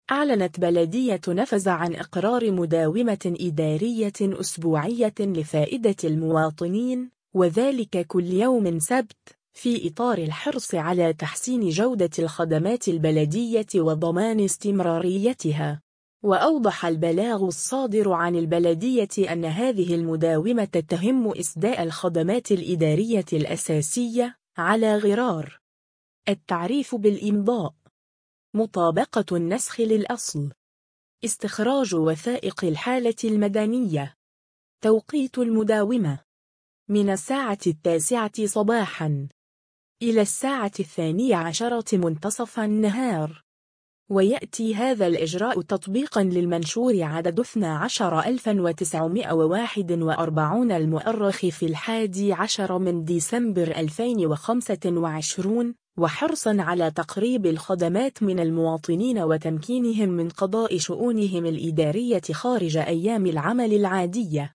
أعلنت بلدية نفذ عن إقرار مداومة إدارية أسبوعية لفائدة المواطنين، وذلك كل يوم سبت، في إطار الحرص على تحسين جودة الخدمات البلدية وضمان استمراريتها. وأوضح البلاغ الصادر عن البلدية أن هذه المداومة تهم إسداء الخدمات الإدارية الأساسية على غرار التعريف بالإمضاء، مطابقة النسخ للأصل، استخراج وثائق الحالة المدنية. توقيت المداومة: من الساعة 9 صباحاً إلى الساعة 12 منتصف النهار. ويأتي هذا الإجراء تطبيقاً للمنشور عدد 12941 المؤرخ في 11 من ديسمبر 2025، وحرصاً على تقريب الخدمات من المواطنين وتمكينهم من قضاء شؤونهم الإدارية خارج أيام العمل العادية.